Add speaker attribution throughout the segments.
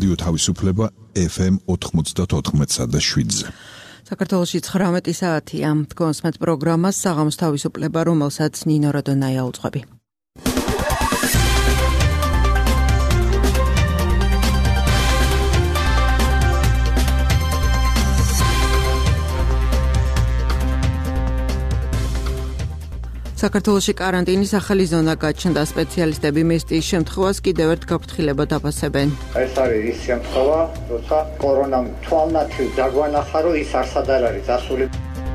Speaker 1: რადიო თავისუფლება FM 94.7-ზე.
Speaker 2: საქართველოში 19 საათია. კონსმეთ პროგრამას საღამოს თავისუფლება, რომელსაც ნინო როდონაია უძღვები. საქართველოში კარანტინის ახალი ზონა გაჩნდა, სპეციალისტები მესტიის შემთხვევას კიდევ ერთ გაფრთხილებად აფასებენ.
Speaker 3: ეს არის ის შემთხვევა, როცა კორონამ თვალნათილ დაგვანახა, რომ ის არსად არ არის ასული.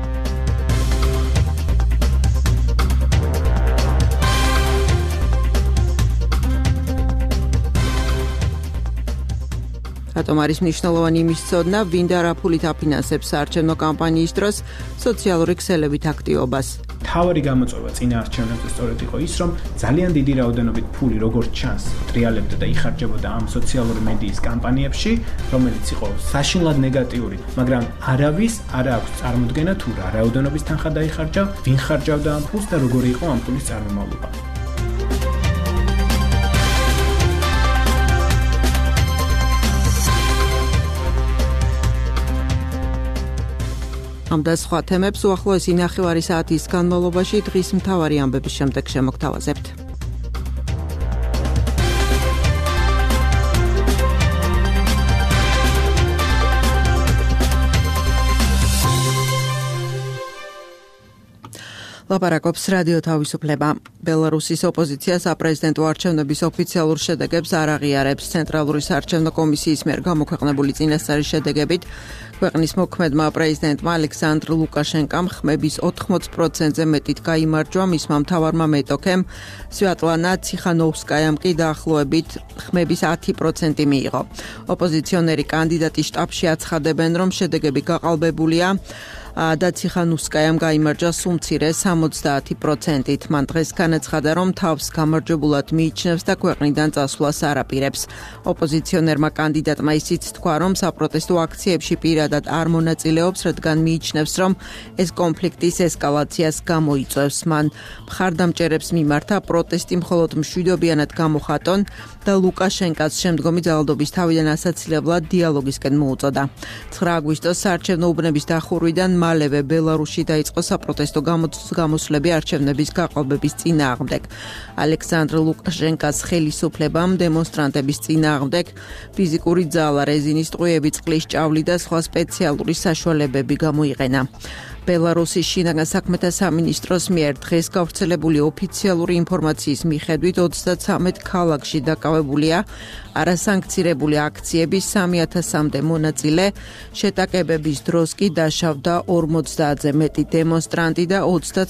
Speaker 3: რატომ არის მნიშვნელოვანი იმის ცოდნა, ვინ და რა ფულით აფინანსებს საარჩევნო კამპანიის დროს სოციალური ქსელებით აქტივობას.
Speaker 4: თავარი გამოწვევა წინა არჩევნებზე სწორედ იყო ის, რომ ძალიან დიდი რაოდენობით ფული როგორც ჩანს ტრიალებდა და იხარჯებოდა ამ სოციალური მედიის კამპანიებში, რომელიც იყო საშინლად ნეგატიური, მაგრამ არავის არ აქვს წარმოდგენა თუ რა რაოდენობის თანხა დაიხარჯა, ვინ ხარჯავდა ამ ფულს და როგორი იყო ამ ფულის წარმომავლობა.
Speaker 2: ამ და სხვა თემებს უახლოესი ნახევარი საათის განმავლობაში დღის მთავარი ამბების შემდეგ შემოგთავაზებთ. ლაპარაკობს რადიო თავისუფლება. ბელარუსის ოპოზიცია საპრეზიდენტო არჩევნების ოფიციალურ შედეგებს არ აღიარებს. ცენტრალური საარჩევნო კომისიის მიერ გამოქვეყნებული წინასწარი შედეგებით ქვეყნის მოქმედმა პრეზიდენტმა ალექსანდრ ლუკაშენკამ ხმების 80%-ზე მეტით გაიმარჯვა, მისმა მთავარმა მეტოქემ სვიატლანა ციხანოვსკაიამ კი დაახლოებით ხმების 10% მიიღო. ოპოზიციონერი კანდიდატი შტაბში აცხადებენ, რომ შედეგები გაყალბებულია და ციხანოვსკაიამ გაიმარჯვა სულ მცირე 70%-ით. მან დღეს განაცხადა, რომ თავს გამარჯვებულად მიიჩნევს და ქვეყნიდან წასვლას არ აპირებს. ოპოზიციონერმა კანდიდატმა ისიც თქვა, რომ საპროტესტო აქციებში პირადად არ მონაწილეობს, რადგან მიიჩნევს, რომ ეს კონფლიქტის ესკალაციას გამოიწვევს. მან მხარდამჭერებს მიმართა პროტესტი მხოლოდ მშვიდობიანად გამოხატონ და ლუკაშენკას შემდგომი ძალადობის თავიდან ასაცილებლად დიალოგისკენ მოუწოდა. 9 აგვისტოს საარჩევნო უბნების დახურვიდან მალევე ბელარუსში დაიწყო საპროტესტო გამოსვლები არჩევნების გაყალბების წინააღმდეგ. ალექსანდრ ლუკაშენკას ხელისუფლებამ დემონსტრანტების წინააღმდეგ ფიზიკური ძალა, რეზინის ტყვიები, წყლის ჭავლი და სხვა სპეციალური საშუალებები გამოიყენა. ბელარუსის შინაგან საქმეთა სამინისტროს მიერ დღეს გავრცელებული ოფიციალური ინფორმაციის მიხედვით 33 ქალაქში დაკავებულია არასანქცირებული აქციების 3000-მდე მონაწილე. შეტაკებების დროს კი დაშავდა 50-ზე მეტი დემონსტრანტი და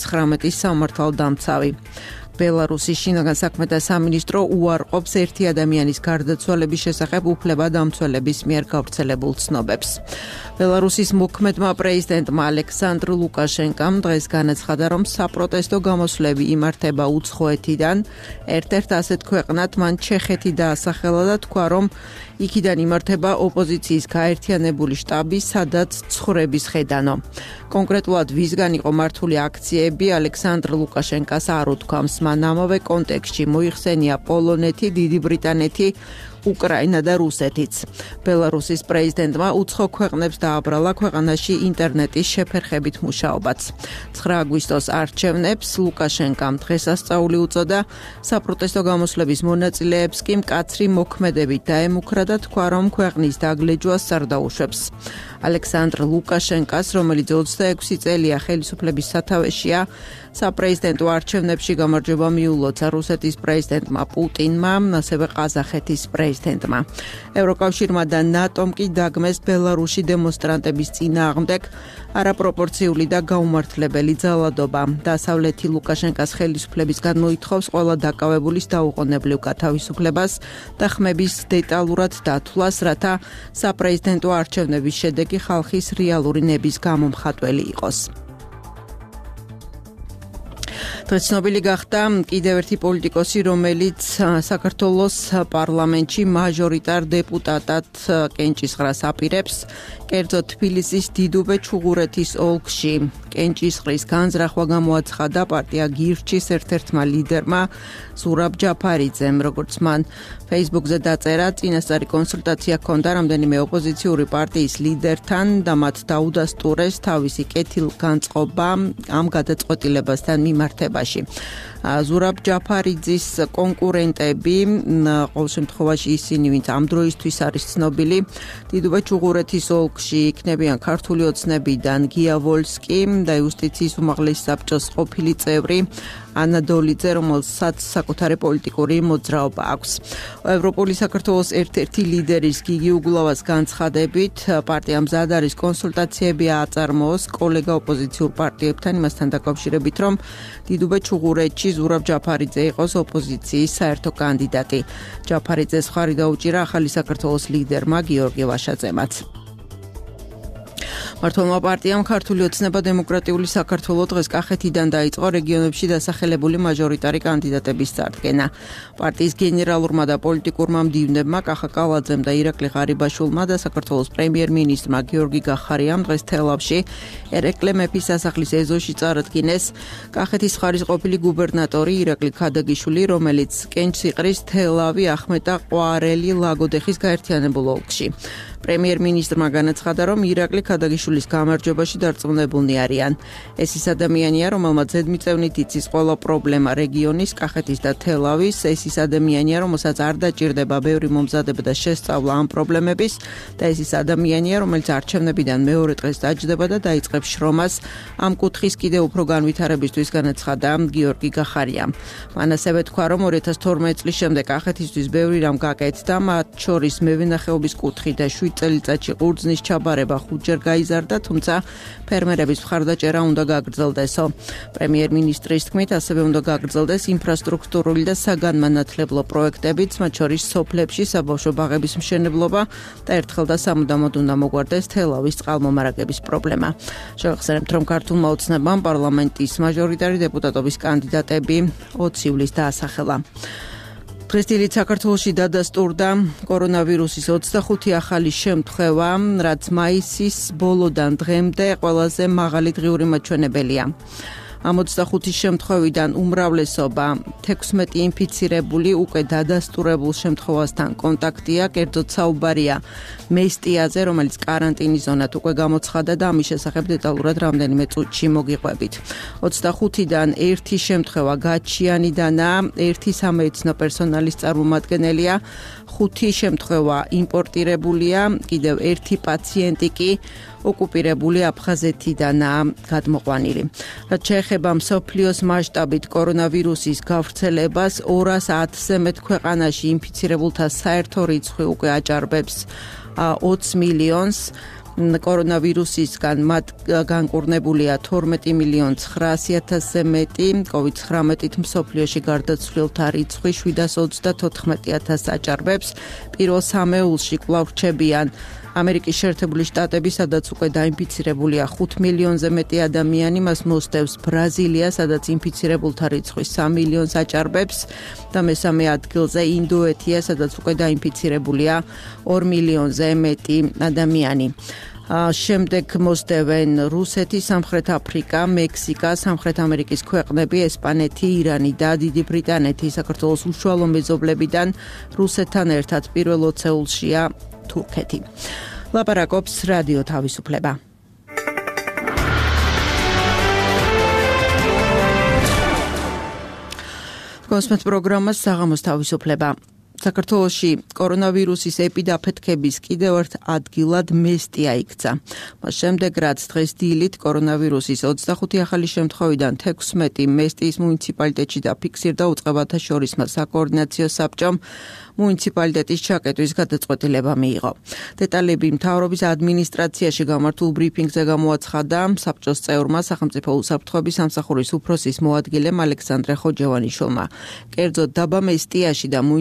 Speaker 2: 39 სამართალდამცავი. ბელარუსის შინაგან საქმეთა სამინისტრო უარყოფს ერთი ადამიანის გარდაცვალების შესახებ უფლებადამცველების მიერ გავრცელებულ ცნობებს. ბელარუსის მოქმედმა პრეზიდენტმა ალექსანდრ ლუკაშენკამ დღეს განაცხადა, რომ საპროტესტო გამოსვლები იმართება უცხოეთიდან. ერთ-ერთ ასეთ ქვეყნად მან ჩეხეთი დაასახელა და თქვა, რომ იქიდან იმართება ოპოზიციის გაერთიანებული შტაბი, სადაც ცხოვრების ხედანო. კონკრეტულად ვისგან იყო მართული აქციები, ალექსანდრ ლუკაშენკას არ უთქვამს. მან ამავე კონტექსტში მოიხსენია პოლონეთი, დიდი ბრიტანეთი, უკრაინა და რუსეთიც. ბელარუსის პრეზიდენტმა უცხო ქვეყნებს დააბრალა ქვეყანაში ინტერნეტის შეფერხებით მუშაობაც. 9 აგვისტოს არჩევნებს ლუკაშენკამ დღესასწაული უწოდა, საპროტესტო გამოსვლების მონაწილეებს კი მკაცრი მოქმედებით დაემუქრა და თქვა, რომ ქვეყნის დაგლეჯვას არ დაუშვებს. ალექსანდრ ლუკაშენკას, რომელიც 26 წელია ხელისუფლების სათავეშია, საპრეზიდენტო არჩევნებში გამარჯვება მიულოცა რუსეთის პრეზიდენტმა პუტინმა, ასევე ყაზახეთის პრეზიდენტმა. ევროკავშირმა და ნატომ კი დაგმეს ბელარუსში დემონსტრანტების წინააღმდეგ არაპროპორციული და გაუმართლებელი ძალადობა. დასავლეთი ლუკაშენკას ხელისუფლებისგან მოითხოვს ყველა დაკავებულის დაუყოვნებლივ გათავისუფლებას და ხმების დეტალურად დათვლას, რათა საპრეზიდენტო არჩევნების შედეგი ხალხის რეალური ნების გამომხატველი იყოს. დღეს ცნობილი გახდა კიდევ ერთი პოლიტიკოსი, რომელიც საქართველოს პარლამენტში მაჟორიტარ დეპუტატად კენჭისყრას აპირებს. კერძოდ თბილისის დიდუბე ჩუღურეთის ოლქში კენჭისყრის განზრახვა გამოაცხადა პარტია გირჩის ერთ-ერთმა ლიდერმა ზურაბ ჯაფარიძემ, როგორც მან Facebook-ზე დაწერა, წინასწარი კონსულტაცია ჰქონდა რამდენიმე ოპოზიციური პარტიის ლიდერთან და მათ დაუდასტურეს თავისი კეთილგანწყობა ამ გადაწყვეტილებასთან მიმართებაში. ზურაბ ჯაფარიძის კონკურენტები, ყოველ შემთხვევაში ისინი, ვინც ამ დროისთვის არის ცნობილი, დიდუბე ჩუღურეთის ოლქში იქნებიან ქართული ოცნებიდან გია ვოლსკი და იუსტიციის უმაღლესი საბჭოს ყოფილი წევრი ანა დოლიძე, რომელსაც საკუთარი პოლიტიკური მოძრაობა აქვს. ევროპული საქართველოს ერთ-ერთი ლიდერის გიგი უგულავას განცხადებით, პარტია მზად არის კონსულტაციები აწარმოოს კოლეგა ოპოზიციურ პარტიებთან იმასთან დაკავშირებით, რომ დიდუბე ჩუღურეთში ზურაბ ჯაფარიძე იყოს ოპოზიციის საერთო კანდიდატი. ჯაფარიძეს ხარი დაუჭირა ახალი საქართველოს ლიდერმა გიორგი ვაშაძემაც. მართლმა პარტიამ ქართული ოცნება დემოკრატიული საქართველო დღეს კახეთიდან დაიწყო რეგიონებში დასახელებული მაჟორიტარი კანდიდატების წარდგენა. პარტიის გენერალურმა და პოლიტიკურმა მდივნებმა კახა კალაძემ და ირაკლი ღარიბაშვილმა და საქართველოს პრემიერ-მინისტრმა გიორგი გახარიამ დღეს თელავში ერეკლე მეფის სასახლის ეზოში წარადგინეს კახეთის მხარის ყოფილი გუბერნატორი ირაკლი ქადაგიშვილი, რომელიც კენჭისყრის თელავი ახმეტა ყვარელი ლაგოდეხის გაერთიანებულ ოლქში. პრემიერ-მინისტრმა განაცხადა, რომ ირაკლი ქადაგიშვილის გამარჯვებაში დარწმუნებულნი არიან. ეს ის ადამიანია, რომელმაც ზედმიწევნით იცის ყველა პრობლემა რეგიონის, კახეთის და თელავის. ეს ის ადამიანია, რომელსაც არ დაჭირდება ბევრი მომზადება და შესწავლა ამ პრობლემების და ეს ის ადამიანია, რომელიც არჩევნებიდან მეორე დღეს დაჯდება და დაიწყებს შრომას ამ კუთხის კიდევ უფრო განვითარებისთვის, განაცხადა გიორგი გახარიამ. მან ასევე თქვა, რომ 2012 წლის შემდეგ კახეთისთვის ბევრი რამ გაკეთდა, მათ შორის მევენახეობის კუთხი და 7 წელიწადში ყურძნის ჩაბარება 5-ჯერ გაიზარდა, თუმცა ფერმერების მხარდაჭერა უნდა გაგრძელდესო. პრემიერ-მინისტრის თქმით, ასევე უნდა გაგრძელდეს ინფრასტრუქტურული და საგანმანათლებლო პროექტებიც, მათ შორის სოფლებში საბავშვო ბაღების მშენებლობა და ერთხელ და სამუდამოდ უნდა მოგვარდეს თელავის წყალმომარაგების პრობლემა. შევახსენებთ, რომ ქართულმა ოცნებამ პარლამენტის მაჟორიტარი დეპუტატობის კანდიდატები 20 ივლისს დაასახელა. დღეს დილით საქართველოში დადასტურდა კორონავირუსის 25 ახალი შემთხვევა, რაც მაისის ბოლოდან დღემდე ყველაზე მაღალი დღიური მაჩვენებელია. ამ 25 შემთხვევიდან უმრავლესობა 16 ინფიცირებული უკვე დადასტურებულ შემთხვევასთან კონტაქტია, კერძოდ საუბარია მესტიაზე, რომელიც კარანტინის ზონად უკვე გამოცხადა და ამის შესახებ დეტალურად რამდენიმე წუთში მოგიყვებით. 25-დან ერთი შემთხვევა გაჩიანიდანაა, ერთი სამედიცინო პერსონალის წარმომადგენელია, 5 შემთხვევა იმპორტირებულია, კიდევ ერთი პაციენტი კი ოკუპირებული აფხაზეთიდანაა გადმოყვანილი. რაც შეეხება მსოფლიოს მასშტაბით კორონავირუსის გავრცელებას, 210-ზე მეტ ქვეყანაში ინფიცირებულთა საერთო რიცხვი უკვე აჭარბებს 20 მილიონს. კორონავირუსისგან მათ განკურნებულია 12.900.000-ზე მეტი, COVID-19-ით მსოფლიოში გარდაცვლილთა რიცხვი 734,000 აჭარბებს. პირველ სამეულში კვლავ რჩებიან ამერიკის შეერთებული შტატები, სადაც უკვე დაინფიცირებულია 5 მილიონზე მეტი ადამიანი, მას მოსდევს ბრაზილია, სადაც ინფიცირებულთა რიცხვი 3 მილიონს აჭარბებს და მესამე ადგილზე ინდოეთია, სადაც უკვე დაინფიცირებულია 2 მილიონზე მეტი ადამიანი. შემდეგ მოსდევენ რუსეთი, სამხრეთ აფრიკა, მექსიკა, სამხრეთ ამერიკის ქვეყნები, ესპანეთი, ირანი და დიდი ბრიტანეთი. საქართველოს უშუალო მეზობლებიდან რუსეთთან ერთად პირველ 20-ულშია თურქეთი. ლაპარაკობს რადიო თავისუფლება. კონსმეთ პროგრამას საღამოს თავისუფლება. საქართველოში კორონავირუსის ეპიდაფეთქების კიდევ ერთ ადგილად მესტია იქცა. მას შემდეგ, რაც დღეს დილით კორონავირუსის 25 ახალი შემთხვევიდან 16 მესტიის მუნიციპალიტეტში დაფიქსირდა უწყებათა შორისმა საკოორდინაციო საბჭომ მუნიციპალიტეტის ჩაკეტვის გადაწყვეტილება მიიღო. დეტალები მთავრობის ადმინისტრაციაში გამართულ ბრიფინგზე გამოაცხადა საბჭოს წევრმა სახელმწიფო უსაფრთხოების სამსახურის უფროსის მოადგილემ ალექსანდრე ხოჯევანიშვილმა. კერძოდ დაბა მესტიაში და მუნიციპალიტეტის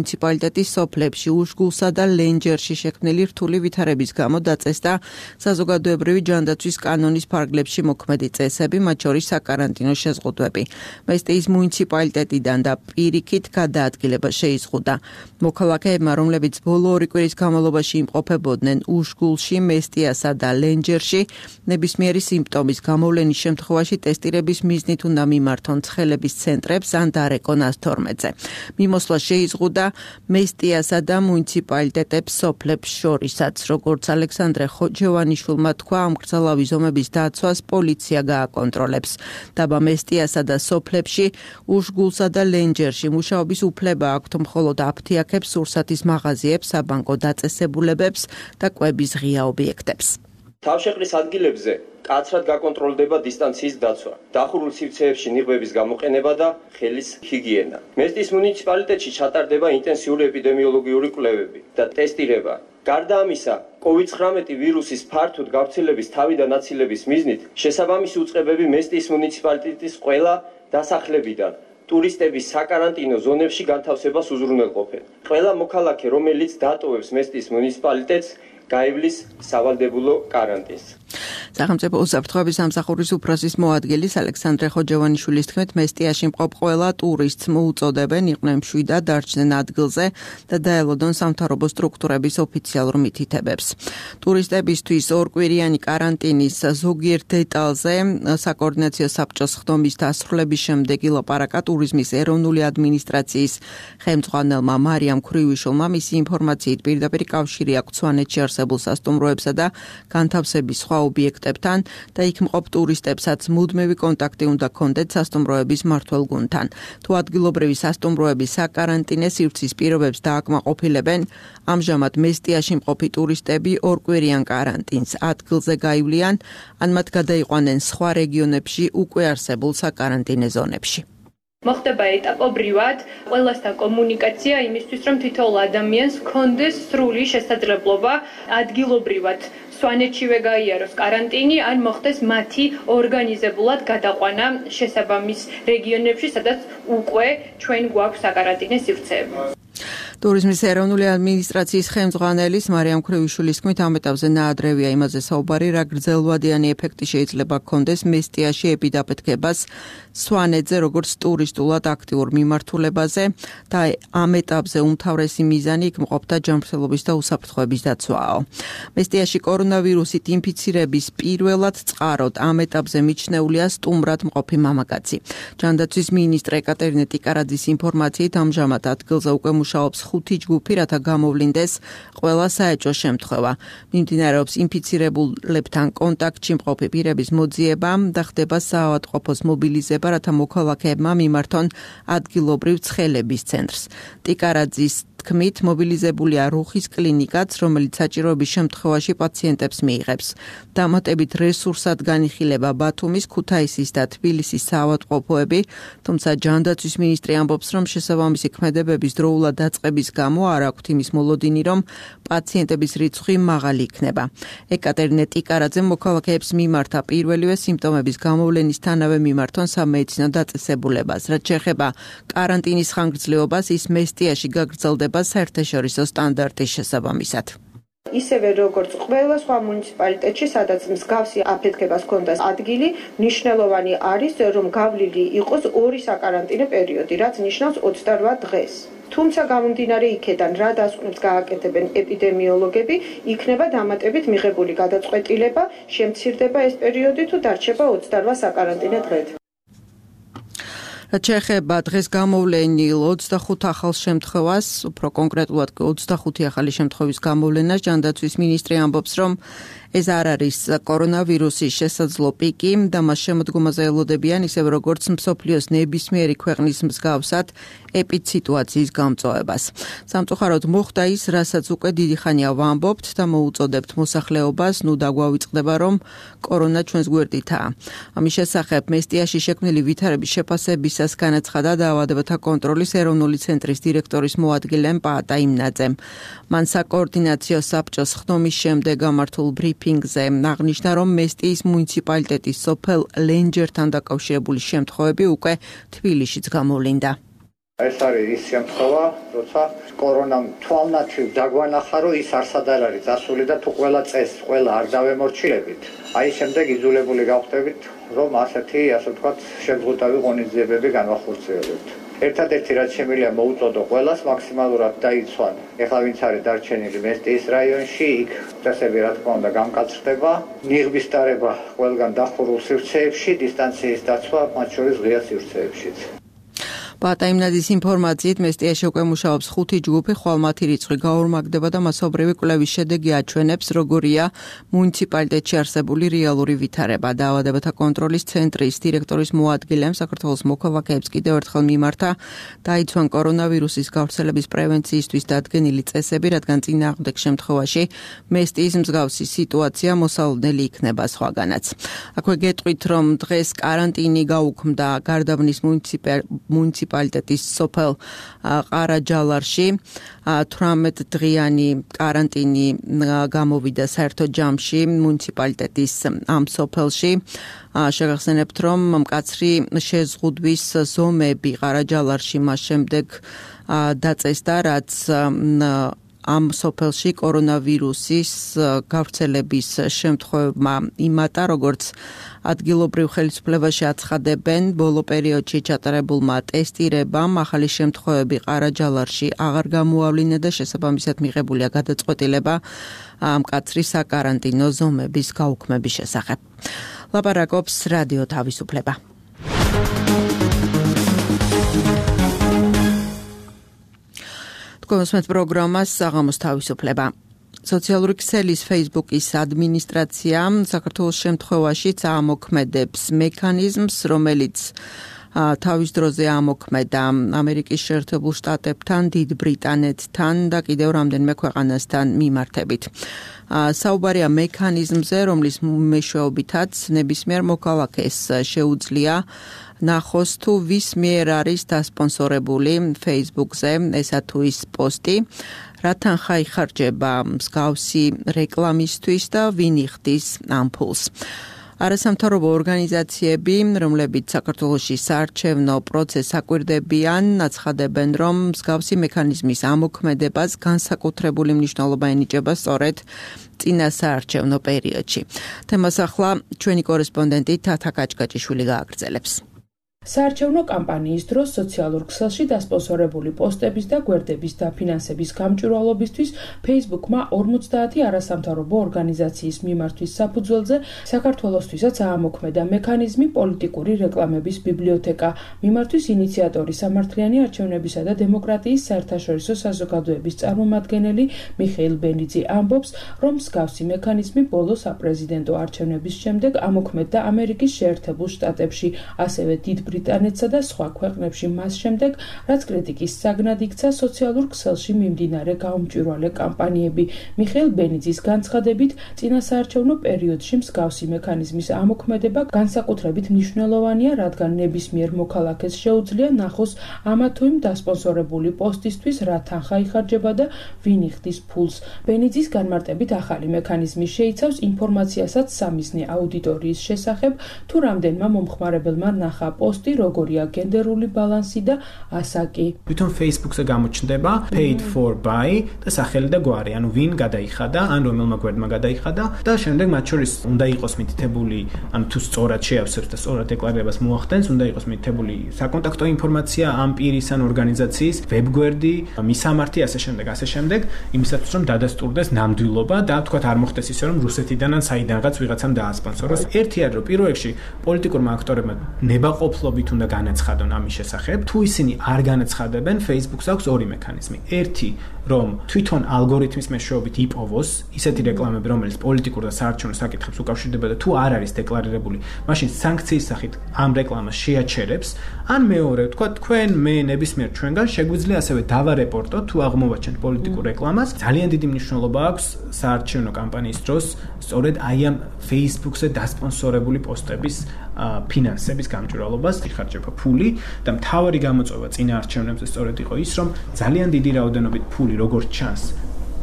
Speaker 2: მუნიციპალიტეტის სოფლებში უშგულსა და ლენჯერში შექმნილი რთული ვითარების გამო დაწესდა საზოგადოებრივი ჯანდაცვის კანონის ფარგლებში მოქმედი წესები, მათ შორის საკარანტინო შეზღუდვები. მესტიის მუნიციპალიტეტიდან და პირიქით გადაადგილება შეიზღუდა. მოქალაქეებმა, რომლებიც ბოლო 2 კვირის განმავლობაში იმყოფებოდნენ უშგულში, მესტიასა და ლენჯერში, ნებისმიერი სიმპტომის გამოვლენის შემთხვევაში ტესტირების მიზნით უნდა მიმართონ ცხელების ცენტრებს ან დარეკონ 112-ზე. მიმოსვლა შეიზღუდა მესტიასა და მუნიციპალიტეტებს სოფლებს შორისაც, როგორც ალექსანდრე ხოჯევანიშვილმა თქვა, ამ კრძალავი ზომების დაცვას პოლიცია გააკონტროლებს. დაბა მესტიასა და სოფლებში, უშგულსა და ლენჯერში მუშაობის უფლება აქვთ მხოლოდ აფთიაქებს, სურსათის მაღაზიებს, საბანკო დაწესებულებებს და კვების ღია ობიექტებს.
Speaker 5: თავშეყრის ადგილებზე კაცრად გაკონტროლდება დისტანციის დაცვა, დახურულ სივრცეებში ნიღბების გამოყენება და ხელის ჰიგიენა. მესტიის მუნიციპალიტეტში ჩატარდება ინტენსიური ეპიდემიოლოგიური კვლევები და ტესტირება. გარდა ამისა, COVID-19 ვირუსის ფართოდ გავრცელების თავიდან აცილების მიზნით შესაბამისი უწყებები მესტიის მუნიციპალიტეტის ყველა დასახლებიდან ტურისტების საკარანტინო ზონებში განთავსებას უზრუნველყოფენ. ყველა მოქალაქე, რომელიც დატოვებს მესტიის მუნიციპალიტეტს, გაივლის სავალდებულო კარანტინს.
Speaker 2: სახელმწიფო უსაფრთხოების სამსახურის უფროსის მოადგილის ალექსანდრე ხოჯევანიშვილის თქმით, მესტიაში მყოფ ყველა ტურისტს მოუწოდებენ იყვნენ მშვიდად დარჩნენ ადგილზე და დაელოდონ სამთავრობო სტრუქტურების ოფიციალურ მითითებებს. ტურისტებისთვის 2 კვირიანი კარანტინის ზოგიერთ დეტალზე საკოორდინაციო საბჭოს ხდომის დასრულების შემდეგ ილაპარაკა ტურიზმის ეროვნული ადმინისტრაციის ხელმძღვანელმა მარიამ ქრივიშვილმა. მისი ინფორმაციით პირდაპირ კავშირი აქვს სვანეთში არსებულ სასტუმროებსა და განთავსების სხვა ობიექტებთან და იქ მყოფ ტურისტებსაც მუდმივი კონტაქტი უნდა ჰქონდეთ სასტუმროების მმართველ გუნდთან. თუ ადგილობრივი სასტუმროების საკარანტინე სივრცის პირობებს დააკმაყოფილებენ, ამჟამად მესტიაში მყოფი ტურისტები 2 კვირიან კარანტინს ადგილზე გაივლიან, ან მათ გადაიყვანენ სხვა რეგიონებში უკვე არსებულ საკარანტინე ზონებში.
Speaker 6: მოხდება ეტაპობრივად ყველასთან კომუნიკაცია იმისთვის, რომ თითოეულ ადამიანს ჰქონდეს სრული შესაძლებლობა ადგილობრივად სვანეთშივე გაიაროს კარანტინი, ან მოხდეს მათი ორგანიზებულად გადაყვანა შესაბამის რეგიონებში, სადაც უკვე ჩვენ გვაქვს საკარანტინე სივრცეები.
Speaker 2: ტურიზმის ეროვნული ადმინისტრაციის ხელმძღვანელის მარიამ ქრივიშვილის თქმით, ამ ეტაპზე ნაადრევია იმაზე საუბარი, რა გრძელვადიანი ეფექტი შეიძლება ჰქონდეს მესტიაში ეპიდაფეთქებას სვანეთზე, როგორც ტურისტულად აქტიურ მიმართულებაზე და ამ ეტაპზე უმთავრესი მიზანი იქ მყოფთა ჯანმრთელობის და უსაფრთხოების დაცვაა. მესტიაში კორონავირუსით ინფიცირების პირველად წყაროდ ამ ეტაპზე მიჩნეულია სტუმრად მყოფი მამაკაცი. ჯანდაცვის მინისტრ ეკატერინე ტიკარაძის ინფორმაციით, ამჟამად ადგილზე უკვე მუშაობს 5 ჯგუფი, რათა გამოვლინდეს ყველა საეჭვო შემთხვევა. მიმდინარეობს ინფიცირებულებთან კონტაქტში მყოფი პირების მოძიება და ხდება საავადმყოფოს მობილიზება, რათა მოქალაქეებმა მიმართონ ადგილობრივ ცხელების ცენტრს. ტიკარაძის თქმით, მობილიზებულია რუხის კლინიკაც, რომელიც საჭიროების შემთხვევაში პაციენტებს მიიღებს. დამატებით რესურსად განიხილება ბათუმის, ქუთაისის და თბილისის საავადმყოფოები, თუმცა ჯანდაცვის მინისტრი ამბობს, რომ შესაბამისი ქმედებების დროულად დაწყების გამო არ აქვთ იმის მოლოდინი, რომ პაციენტების რიცხვი მაღალი იქნება. ეკატერინე ტიკარაძე მოქალაქეებს მიმართა პირველივე სიმპტომების გამოვლენისთანავე მიმართონ სამედიცინო დაწესებულებას. რაც შეეხება კარანტინის ხანგრძლივობას, ის მესტიაში გაგრძელდება საერთაშორისო სტანდარტის შესაბამისად.
Speaker 6: ისევე როგორც ყველა სხვა მუნიციპალიტეტში, სადაც მსგავსი აფეთქებას ჰქონდას ადგილი, მნიშვნელოვანი არის, რომ გავლილი იყოს 2 საკარანტინო პერიოდი, რაც ნიშნავს 28 დღეს. თუმცა გამომდინარე იქედან, რა დასკვნებს გააკეთებენ ეპიდემიოლოგები, იქნება დამატებით მიღებული გადაწყვეტილება, შემცირდება ეს პერიოდი თუ დარჩება 28 საკარანტინო დღედ.
Speaker 2: რაც შეეხება დღეს გამოვლენილ 25 ახალ შემთხვევას, უფრო კონკრეტულად 25 ახალი შემთხვევის გამოვლენას, ჯანდაცვის მინისტრი ამბობს, რომ ეს არ არის კორონავირუსის შესაძლო პიკი და მას შემოდგომაზე ელოდებიან ისევ როგორც მსოფლიოს ნებისმიერი ქვეყნის მსგავსად ეპიდსიტუაციის გამწვავებას. სამწუხაროდ მოხდა ის, რასაც უკვე დიდი ხანია ვამბობთ და მოუწოდებთ მოსახლეობას, ნუ დაგვავიწყდება, რომ კორონა ჩვენს გვერდითაა. ამის შესახებ მესტიაში შექმნილი ვითარების შეფასებისას განაცხადა დაავადებათა კონტროლის ეროვნული ცენტრის დირექტორის მოადგილე პაატა იმნაძემ. მან საკოორდინაციო საბჭოს ხდომის შემდეგ გამართულ ბრიფინგზე აღნიშნა, რომ მესტიის მუნიციპალიტეტის სოფელ ლენჯერთან დაკავშირებული შემთხვევები უკვე თბილისშიც გამოვლინდა.
Speaker 7: ეს არის ის შემთხვევა, როცა კორონამ თვალნათლივ დაგვანახა, რომ ის არსად არ არის წასული და თუ ყველა წესს ყველა არ დავემორჩილებით, აი შემდეგ იძულებული გავხდებით, რომ ასეთი, ასე ვთქვათ, შეზღუდავი ღონისძიებები განვახორციელებთ. ერთადერთი რაც შემიძლია მოუწოდო ყველას მაქსიმალურად დაიცვან. ეხლა ვინც არის დარჩენილი მესტიის რაიონში, იქ წესები რა თქმა უნდა გამკაცრდება, ნიღბის დარება ყველგან დახურულ სივრცეებში, დისტანციის დაცვა მათ შორის ღია სივრცეებშიც.
Speaker 2: პატაიმნაძის ინფორმაციით მესტიაში უკვე მუშაობს 5 ჯგუფი, ხვალ მათი რიცხვი გაორმაგდება და მასობრივი კვლევის შედეგი აჩვენებს, როგორია მუნიციპალიტეტში არსებული რეალური ვითარება. დაავადებათა კონტროლის ცენტრის დირექტორის მოადგილემ საქართველოს მოქალაქეებს კიდევ ერთხელ მიმართა დაიცვან კორონავირუსის გავრცელების პრევენციისთვის დადგენილი წესები, რადგან წინააღმდეგ შემთხვევაში მესტიის მსგავსი სიტუაცია მოსალოდნელი იქნება სხვაგანაც. აქვე გეტყვით, რომ დღეს კარანტინი გაუქმდა გარდაბნის მუნიციპალიტეტის სოფელ ყარაჯალარში 18 დღიანი კარანტინი გამოვიდა საერთო ჯამში მუნიციპალიტეტის ამ სოფელში. შეგახსენებთ, რომ მკაცრი შეზღუდვის ზომები ყარაჯალარში მას შემდეგ დაწესდა, რაც ამ სოფელში კორონავირუსის გავრცელების შემთხვევებმა იმატა, როგორც ადგილობრივ ხელისუფლებაში აცხადებენ, ბოლო პერიოდში ჩატარებულმა ტესტირებამ ახალი შემთხვევები ყარაჯალარში აღარ გამოავლინა და შესაბამისად მიღებულია გადაწყვეტილება მკაცრი საკარანტინო ზომების გაუქმების შესახებ. ლაპარაკობს რადიო თავისუფლება. გონსმეთ პროგრამას საღამოს თავისუფლება. სოციალური ქსელის Facebook-ის ადმინისტრაცია საქართველოს შემთხვევაშიც ამოქმედებს მექანიზმს, რომელიც თავის დროზე ამოქმედა ამერიკის შეერთებულ შტატებთან, დიდ ბრიტანეთთან და კიდევ რამდენიმე ქვეყანასთან მიმართებით. საუბარია მექანიზმზე, რომლის მეშვეობითაც ნებისმიერ მოქალაქეს შეუძლია ნახოს თუ ვის მიერ არის დასპონსორებული Facebook-ზე ესა თუ ის პოსტი, რა თანხა იხარჯება მსგავსი რეკლამისთვის და ვინ იხდის ამ ფულს. არასამთავრობო ორგანიზაციები, რომლებიც საქართველოში საარჩევნო პროცესს აკვირდებიან, აცხადებენ, რომ მსგავსი მექანიზმის ამოქმედებას განსაკუთრებული მნიშვნელობა ენიჭება სწორედ წინა საარჩევნო პერიოდში. თემას ახლა ჩვენი კორესპონდენტი თათა კაჭკაჭიშვილი გააგრძელებს.
Speaker 8: საარჩევნო კამპანიის დროს სოციალურ ქსელში დასპონსორებული პოსტების და გვერდების დაფინანსების გამჭვირვალობისთვის Facebook-მა 50 არასამთავრობო ორგანიზაციის მიმართვის საფუძველზე საქართველოსთვისაც აამოქმედა მექანიზმი პოლიტიკური რეკლამების ბიბლიოთეკა. მიმართვის ინიციატორი სამართლიანი არჩევნებისა და დემოკრატიის საერთაშორისო საზოგადოების წარმომადგენელი მიხეილ ბენიძი ამბობს, რომ მსგავსი მექანიზმი ბოლო საპრეზიდენტო არჩევნების შემდეგ ამოქმედდა ამერიკის შეერთებულ შტატებში, ასევე დიდ ბრიტანეთსა და სხვა ქვეყნებში მას შემდეგ, რაც კრიტიკის საგნად იქცა სოციალურ ქსელში მიმდინარე გაუმჭვირვალე კამპანიები. მიხეილ ბენიძის განცხადებით, წინასაარჩევნო პერიოდში მსგავსი მექანიზმის ამოქმედება განსაკუთრებით მნიშვნელოვანია, რადგან ნებისმიერ მოქალაქეს შეუძლია ნახოს ამა თუ იმ დასპონსორებული პოსტისთვის რა თანხა იხარჯება და ვინ იხდის ფულს. ბენიძის განმარტებით ახალი მექანიზმი შეიცავს ინფორმაციასაც სამიზნე აუდიტორიის შესახებ, თუ რამდენმა მომხმარებელმა ნახა პოსტი, როგორია გენდერული ბალანსი და ასაკი.
Speaker 4: თვითონ Facebook-ზე გამოჩნდება paid for by და სახელი და გვარი, ანუ ვინ გადაიხადა, ან რომელმა გვერდმა გადაიხადა და შემდეგ მათ შორის უნდა იყოს მითითებული, ანუ თუ სწორად შეავსებს და სწორად დეკლარებას მოახდენს, უნდა იყოს მითითებული საკონტაქტო ინფორმაცია ამ პირის ან ორგანიზაციის, ვებგვერდი, მისამართი, ასე შემდეგ, იმისათვის რომ დადასტურდეს ნამდვილობა და თქვათ არ მოხდეს ისე რომ რუსეთიდან ან საიდანღაც ვიღაცამ დაასპონსოროს. ერთი არის რომ პირველ რიგში პოლიტიკურმა აქტორებმა ნებაყოფლობით უნდა განაცხადონ ამის შესახებ. თუ ისინი არ განაცხადებენ, Facebook-ს აქვს ორი მექანიზმი. ერთი, რომ თვითონ ალგორითმის მეშვეობით იპოვოს ისეთი რეკლამები, რომელიც პოლიტიკურ და საარჩევნო საკითხებს უკავშირდება და თუ არ არის დეკლარირებული, მაშინ სანქციის სახით ამ რეკლამას შეაჩერებს. ან მეორე, თქვა თქვენ მე ნებისმიერ ჩვენგან შეგვიძლია ასევე დავარეპორტოთ თუ აღმოვაჩენთ პოლიტიკურ რეკლამას. ძალიან დიდი მნიშვნელობა აქვს საარჩევნო კამპანიის დროს სწორედ აი ამ Facebook-ზე დასპონსორებული პოსტების ფინანსების გამჭვირვალობას იხარჯება ფული და მთავარი გამოწვევა წინა არჩევნებზე სწორედ იყო ის, რომ ძალიან დიდი რაოდენობით ფული როგორც ჩანს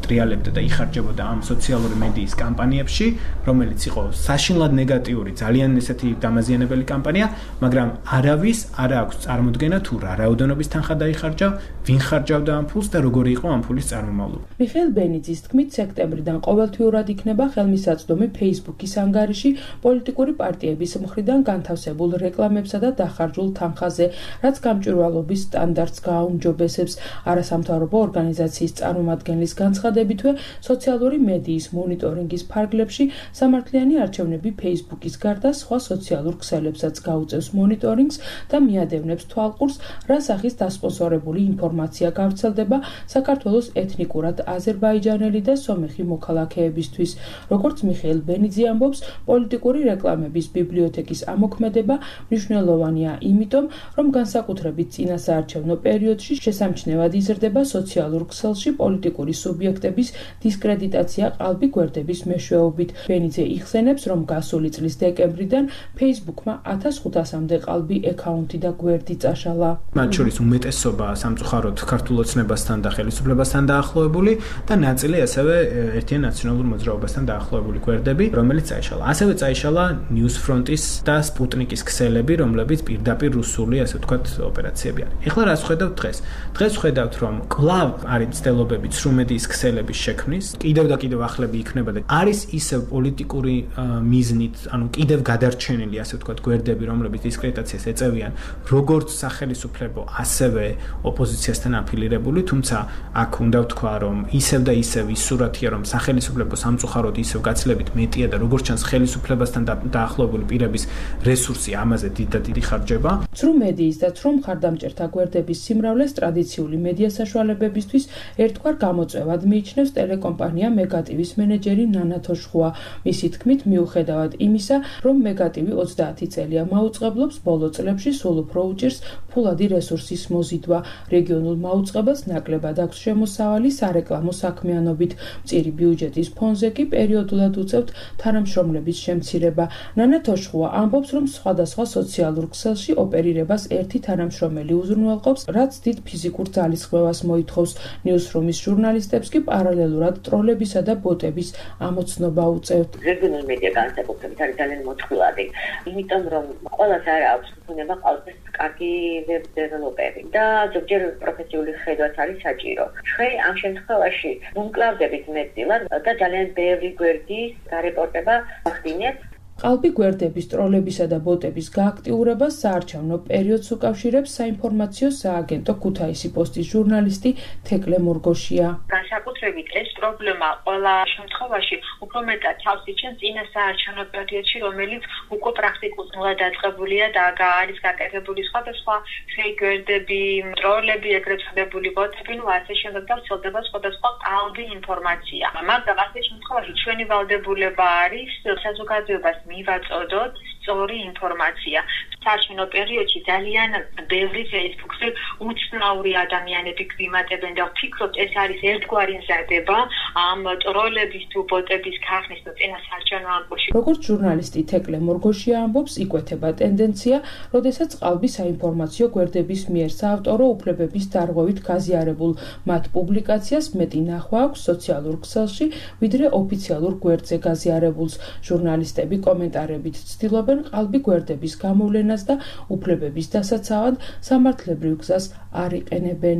Speaker 4: ტრიალებდა და იხარჯებოდა ამ სოციალური მედიის კამპანიებში, რომელიც იყო საშინლად ნეგატიური, ძალიან ესეთი დამაზიანებელი კამპანია, მაგრამ არავის არ აქვს წარმოდგენა თუ რა რაოდენობის თანხა დაიხარჯა, ვინ ხარჯავდა ამ ფულს და როგორი იყო ამ ფულის წარმომავლობა.
Speaker 8: მიხეილ ბენიძის თქმით, სექტემბრიდან ყოველთვიურად იქნება ხელმისაწვდომი Facebook-ის ანგარიში პოლიტიკური პარტიების მხრიდან განთავსებულ რეკლამებსა და დახარჯულ თანხაზე, რაც გამჭვირვალობის სტანდარტს გააუმჯობესებს. არასამთავრობო ორგანიზაციის წარმომადგენლის განცხადებითვე, სოციალური მედიის მონიტორინგის ფარგლებში სამართლიანი არჩევნები Facebook-ის გარდა სხვა სოციალურ ქსელებსაც გაუწევს მონიტორინგს და მიადევნებს თვალყურს, რა სახის დასპონსორებული ინფორმაცია გავრცელდება საქართველოს ეთნიკურად აზერბაიჯანელი და სომეხი მოქალაქეებისთვის. როგორც მიხეილ ბენიძე ამბობს, პოლიტიკური რეკლამების ბიბლიოთეკის ამოქმედება მნიშვნელოვანია იმიტომ, რომ განსაკუთრებით წინასაარჩევნო პერიოდში შესამჩნევად იზრდება სოციალურ ქსელში პოლიტიკური სუბიექტების დისკრედიტაცია ყალბი გვერდების მეშვეობით. ბენიძე იხსენებს, რომ გასული წლის დეკემბრიდან Facebook-მა 1500-მდე ყალბი აკაუნთი და გვერდი წაშალა.
Speaker 4: მათ შორის უმეტესობა სამწუხაროდ ქართულ ოცნებასთან და ხელისუფლებასთან დაახლოებული და ნაწილი ასევე ერთიან ნაციონალურ მოძრაობასთან დაახლოებული გვერდები, რომელიც წაიშალა. ასევე წაიშალა Newsfront-ის და Sputnik-ის ქსელები, რომლებიც პირდაპირ რუსული, ასე ვთქვათ, ოპერაციები არის. ეხლა რას ხედავთ დღეს? დღეს ხედავთ, რომ კვლავ არის მცდელობები ცრუმედიის ქსელების შექმნის, კიდევ და კიდევ ახლები იქნება და არის ისევ პოლიტიკური მიზნით, ანუ კიდევ გადარჩენილი, ასე ვთქვათ, გვერდები, რომლებიც დისკრედიტაციას ეწევიან, როგორც სახელისუფლებო, ასევე ოპოზიციასთან აფილირებული, თუმცა აქ უნდა ვთქვა, რომ ისევ და ისევ ის სურათია, რომ სახელისუფლებო სამწუხაროდ ისევ გაცილებით მეტია და როგორც ჩანს ხელისუფლებასთან დაახლოებული პირების რესურსი ამაზე დიდი ხარჯება.
Speaker 8: ცრუმედიის და ცრუ მხარდამჭერთა გვერდების სიმრავლეს ტრადიციული მედია საშუალებებისთვის ერთგვარ გამოწვევად მიიჩნევს ტელეკომპანია მეგატივის მენეჯერი ნანა თოშხუა. მისი თქმით, მიუხედავად იმისა, რომ მეგატივი 30 წელია მაუწყებლობს, ბოლო წლებში სულ უფრო უჭირს ფულადი რესურსის მოზიდვა. რეგიონულ მაუწყებელს ნაკლებად აქვს შემოსავალი სარეკლამო საქმიანობით. მწირი ბიუჯეტის ფონზე კი პერიოდულად უწევთ თანამშრომლების შემცირება. ნანა თოშხუა ამბობს, რომ სხვადასხვა სოციალურ ქსელში ოპერირებას ერთი თანამშრომელი უზრუნველყოფს, რაც დიდ ფიზიკურ ძალისხმევას მოითხოვს. Newsroom-ის ჟურნალისტებს კი პარალელურად ტროლებისა და ბოტების ამოცნობა უწევთ.
Speaker 9: რეგიონული მედია განსაკუთრებით არის ძალიან მოწყვლადი, იმიტომ რომ ყველას არ აქვს უნება ყალბის კარგი ვებ-დეველოპერი და ზოგჯერ პროფესიული ხედვაც არის საჭირო. ჩვენ ამ შემთხვევაში ვუმკლავდებით მეტწილად და ძალიან ბევრი გვერდის გარეპორტება ახდინეთ.
Speaker 8: ყალბი გვერდების ტროლებისა და ბოტების გააქტიურებას საარჩევნო პერიოდს უკავშირებს საინფორმაციო სააგენტო ქუთაისი პოსტის ჟურნალისტი თეკლე მორგოშია.
Speaker 10: განსაკუთრებით ეს პრობლემა ყველა შემთხვევაში უფრო მეტად თავს იჩენს წინა საარჩევნო პერიოდში, რომელიც უკვე პრაქტიკულად დაწყებულია და არის გაკეთებული სხვადასხვა ფეიქ გვერდები, ტროლები, ეგრეთ წოდებული ბოტები, ასე შემდეგ და ვრცელდება სხვადასხვა ყალბი ინფორმაცია. მაგრამ ასე შემთხვევაში ჩვენი ვალდებულება არის საზოგადოებას მივაწოდოთ სწორი ინფორმაცია. საარჩევნო პერიოდში ძალიან ბევრი Facebook-ზე უცნაური ადამიანები გვიმატებენ და ვფიქრობთ, ეს არის ერთგვარი მზადება ამ ტროლების თუ ბოტების ქარხნის წინა საარჩევნო ამბოში.
Speaker 8: როგორც ჟურნალისტი თეკლე მორგოშია ამბობს, იკვეთება ტენდენცია, როდესაც ყალბი საინფორმაციო გვერდების მიერ საავტორო უფლებების დარღვევით გაზიარებულ მათ პუბლიკაციას მეტი ნახვა აქვს სოციალურ ქსელში, ვიდრე ოფიციალურ გვერდზე გაზიარებულს. ჟურნალისტები კომენტარებით ცდილობენ ყალბი გვერდების გამოვლენას და უფლებების დასაცავად სამართლებრივ გზას არ იყენებენ.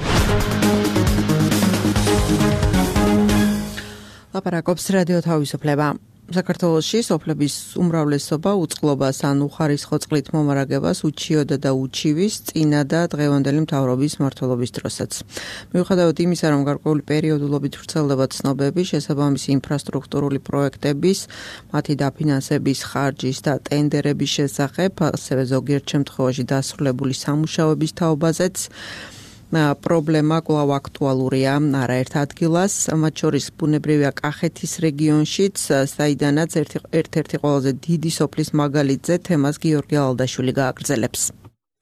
Speaker 2: ლაპარაკობს რადიო თავისუფლება. საქართველოში სოფლების უმრავლესობა უწყლობას ან უხარისხო წყლით მომარაგებას უჩიოდა და უჩივის წინა და დღევანდელი მთავრობის მმართველობის დროსაც. მიუხედავად იმისა, რომ გარკვეული პერიოდულობით ვრცელდება ცნობები შესაბამისი ინფრასტრუქტურული პროექტების, მათი დაფინანსების ხარჯის და ტენდერების შესახებ, ასევე ზოგიერთ შემთხვევაში დასრულებული სამუშაოების თაობაზეც პრობლემა კვლავ აქტუალურია არაერთ ადგილას, მათ შორის ბუნებრივია კახეთის რეგიონშიც, საიდანაც ერთ-ერთი ყველაზე დიდი სოფლის მაგალითზე თემას გიორგი ალდაშვილი გააგრძელებს.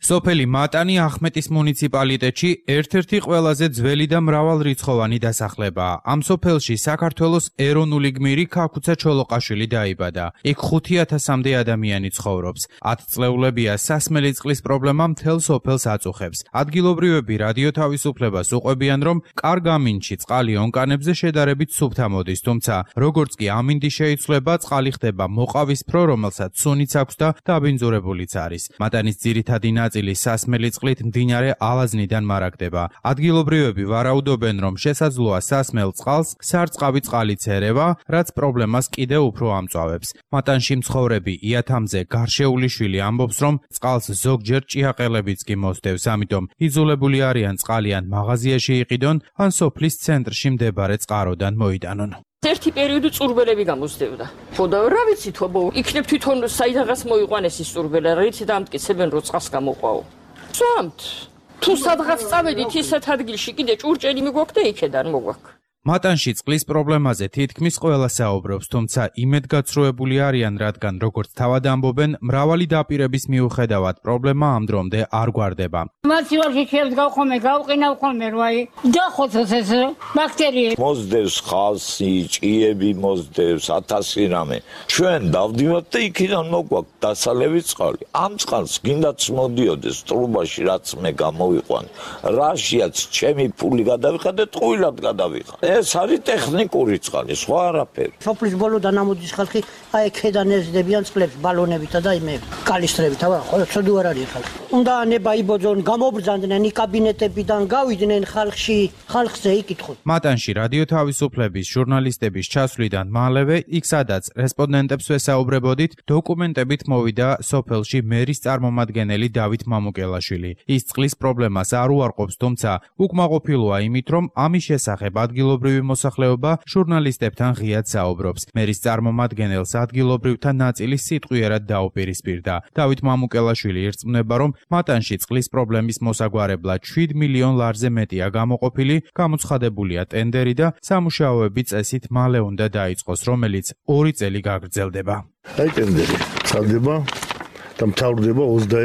Speaker 11: სოფელი მატანი ახმეტის მუნიციპალიტეტში ერთ-ერთი ყველაზე ძველი და მრავალრიცხოვანი დასახლებაა. ამ სოფელში საქართველოს ეროვნული გმირი ქაქუცა ჩოლოყაშვილი დაიბადა. იქ 5000-მდე ადამიანი ცხოვრობს. 10 წლეულებია სასმელი წყლის პრობლემა მთელ სოფელს აწუხებს. ადგილობრივები რადიო თავისუფლებას უყვებიან, რომ კარგ ამინდში წყალი ონკანებზე შედარებით სუფთა მოდის, თუმცა როგორც კი ამინდი შეიცვლება, წყალი ხდება მოყავისფრო, რომელსაც სუნიც აქვს და დაბინძურებულიც არის. მატანის ძირითადი ნაწილი სასმელი წყლით მდინარე ალაზნიდან მარაგდება. ადგილობრივები ვარაუდობენ, რომ შესაძლოა სასმელ წყალს სარწყავი წყალიც ერევა, რაც პრობლემას კიდევ უფრო ამწვავებს. მატანში მცხოვრები იათამზე გარშეულიშვილი ამბობს, რომ წყალს ზოგჯერ ჭიაყელებიც კი მოსდევს, ამიტომ იძულებული არიან წყალიან მაღაზიაში იყიდონ, ან სოფლის ცენტრში მდებარე წყაროდან მოიტანონ.
Speaker 12: ერთი პერიოდი წურბელები გამოსდევდა. ხოდა რა ვიცი თქო, იქნებ თვითონ საიდანაც მოიყვანეს ის წურბელა, რითი დამტკიცებენ რომ წყალს გამოყვაო. სვამთ. თუ სადღაც წავედით ისეთ ადგილში კიდე ჭურჭელი მიგვაქვს და იქედან მოგვაქვს.
Speaker 11: მატანში წყლის პრობლემაზე თითქმის ყველა საუბრობს, თუმცა იმედგაცრუებული არიან, რადგან როგორც თავად ამბობენ, მრავალი დაპირების მიუხედავად პრობლემა ამ დრომდე არ გვარდება.
Speaker 13: მაცივარში შევდგავ ხოლმე, გავყინავ ხოლმე, როაი დახოცოს ეს ბაქტერიები.
Speaker 14: მოსდევს ხალსი, ჭიები მოსდევს, 1000 რამე. ჩვენ დავდივართ და იქიდან მოგვაქვს დასალევი წყალი. ამ წყალს გინდაც მოდიოდეს ტრუბაში, რაც მე გამოვიყვან. რაშიაც ჩემი ფული გადავიხადე, ტყუილად გადავიხადე. ეს არის ტექნიკური წყალი, სხვა არაფერი.
Speaker 15: სოფლის ბოლოდან ამოდის ხალხი, აი ქედან ეზდებიან წყლებს ბალონებით და იმე კალისტრებით, ახლა ცოდუ არ არის ხალხი. უნდა ანება იბოძონ, გამობრძანდნენ კაბინეტებიდან, გავიდნენ ხალხში, ხალხზე იკითხონ.
Speaker 11: მატანში რადიო თავისუფლების ჟურნალისტების ჩასვლიდან მალევე, იქ სადაც რესპონდენტებს ვესაუბრებოდით, დოკუმენტებით მოვიდა სოფელში მერის წარმომადგენელი დავით მამუკელაშვილი. ის წყლის პრობლემას არ უარყოფს, თუმცა უკმაყოფილოა იმით, რომ ამის შესახებ ადგილობრივი მოსახლეობა ჟურნალისტებთან ღიად საუბრობს. მერის წარმომადგენელს ადგილობრივთა ნაწილი სიტყვიერად დაუპირისპირდა. დავით მამუკელაშვილი ირწმუნება, რომ მატანში წყლის პრობლემის მოსაგვარებლად 7 მილიონ ლარზე მეტია გამოყოფილი, გამოცხადებულია ტენდერი და სამუშაოები წესით მალე უნდა დაიწყოს, რომელიც 2 წელი გაგრძელდება.
Speaker 16: აი ტენდერი წავდება და მთავრდება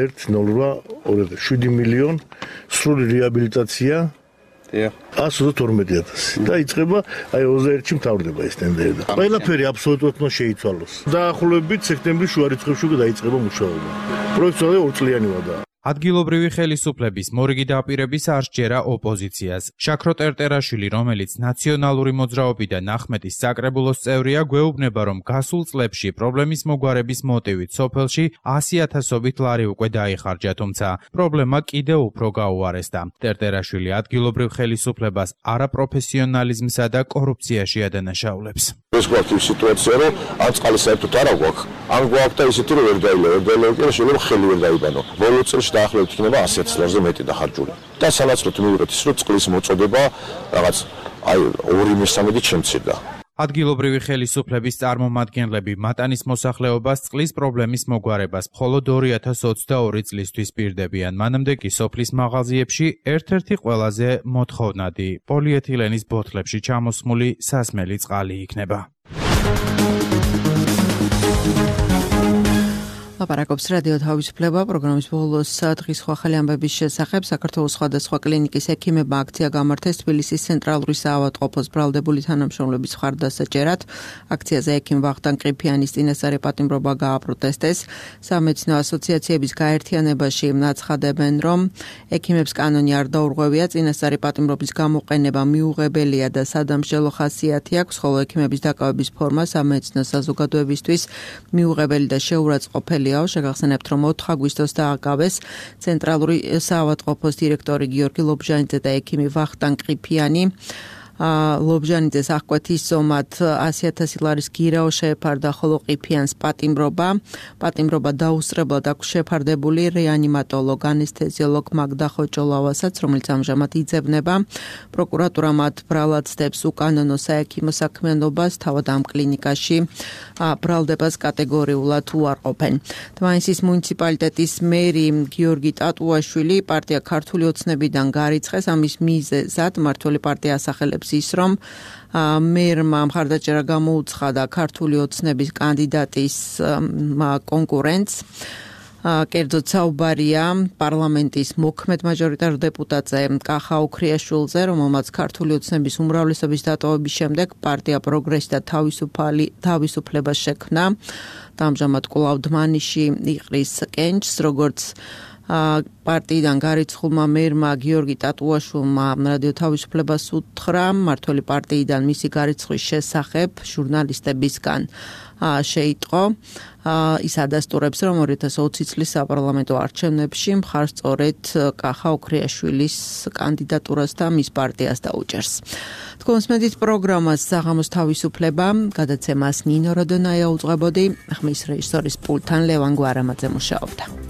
Speaker 16: 21.08 7 მილიონ სრული რეაბილიტაცია 112,000 და იწყება აი 21-ში მთავრდება ეს ტენდერი და ყველაფერი აბსოლუტურად უნდა შეიცვალოს. დაახლოებით სექტემბრის შუა რიცხვებში დაიწყება მუშაობა. პროექტი 2 წლიანი ვადაა.
Speaker 11: ადგილობრივი ხელისუფლების მორიგი დაპირების არ სჯერა ოპოზიციას. შაქრო ტერტერაშვილი, რომელიც ნაციონალური მოძრაობიდან ახმეტის საკრებულოს წევრია, გვეუბნება, რომ გასულ წლებში პრობლემის მოგვარების მოტივით სოფელში 100,000-ობით ლარი უკვე დაიხარჯა, თუმცა პრობლემა კიდევ უფრო გაუარესდა. ტერტერაშვილი ადგილობრივ ხელისუფლებას არაპროფესიონალიზმსა და კორუფციაში ადანაშაულებს.
Speaker 17: ეს გვაქვს სიტუაცია, რომ ამ წყალი საერთოდ არ აქვს. ამ გვაქვს და ისეთი რომ ვერ დაილევ და შეიძლება ხელი ვერ დაიბანო. ბოლო წელს დაახლოებით იქნება 100,000 ლარზე მეტი დახარჯული. და სანაცვლოდ მივიღეთ ის, რომ წყლის მოწოდება რაღაც აი 2/3 შემცირდა.
Speaker 11: ადგილობრივი ხელისუფლების წარმომადგენლები მატანის მოსახლეობას წყლის პრობლემის მოგვარებას მხოლოდ 2022 წლისთვის პირდებიან. მანამდე კი სოფლის მაღაზიებში ერთ-ერთი ყველაზე მოთხოვნადი პოლიეთილენის ბოთლებში ჩამოსხმული სასმელი წყალი იქნება.
Speaker 2: ლაპარაკობს რადიო თავისუფლება პროგრამის ბოლოს დღის ახალი ამბების შესახებ. საქართველოს სხვადასხვა კლინიკის ექიმებმა აქცია გამართეს თბილისის ცენტრალური საავადმყოფოს ბრალდებული თანამშრომლების მხარდასაჭერად. აქციაზე ექიმ ვახტანგ ყიფიანის წინასწარი პატიმრობა გააპროტესტეს. სამედიცინო ასოციაციების გაერთიანებაში აცხადებენ, რომ ექიმებს კანონი არ დაურღვევია, წინასწარი პატიმრობის გამოყენება მიუღებელია და სადამსჯელო ხასიათი აქვს, ხოლო ექიმების დაკავების ფორმა სამედიცინო საზოგადოებისთვის მიუღებელი და შეურაცხყოფელი. შეგახსენებთ, რომ 4 აგვისტოს დააკავეს ცენტრალური საავადმყოფოს დირექტორი გიორგი ლობჟანიძე და ექიმი ვახტანგ ყიფიანი. ლობჟანიძეს აღკვეთის ზომად 100,000 ლარის გირაო შეეფარდა, ხოლო ყიფიანს პატიმრობა დაუსწრებლად აქვს შეფარდებული რეანიმატოლოგ ანესთეზიოლოგ მაგდა ხოჭოლავასაც, რომელიც ამჟამად იძებნება. პროკურატურა მათ ბრალად ცდებს უკანონო საექიმო საქმიანობას, თავად ამ კლინიკაში ბრალდებას კატეგორიულად უარყოფენ. თვალინსის მუნიციპალიტეტის მერი გიორგი ტატუაშვილი პარტია ქართული ოცნებიდან გარიცხეს. ამის მიზეზად მმართველი პარტია ასახელებს ის, რომ მერმა მხარდაჭერა გამოუცხადა ქართული ოცნების კანდიდატის კონკურენტს. კერძოდ საუბარია პარლამენტის მოქმედ მაჟორიტარ დეპუტატზე კახა უქრიაშვილზე, რომელმაც ქართული ოცნების უმრავლესობის დატოვების შემდეგ პარტია პროგრესი და თავისუფლება შექმნა. და ამჟამად კვლავ დმანიში იყრის კენჭს, როგორც პარტიიდან გარიცხულმა მერმა გიორგი ტატუაშვილმა რადიო თავისუფლებას უთხრა, მმართველი პარტიიდან მისი გარიცხვის შესახებ ჟურნალისტებისგან შეიტყო. ის ადასტურებს, რომ 2020 წლის საპარლამენტო არჩევნებში მხარს სწორედ კახა უქრიაშვილის კანდიდატურას და მის პარტიას დაუჭერს. თქვენს მედით პროგრამას საღამოს თავისუფლება, გადაცემას ნინო როდონაია უძღვებოდი, ხმის რეჟისორის პულტთან ლევან გვარამაძე მუშაობდა.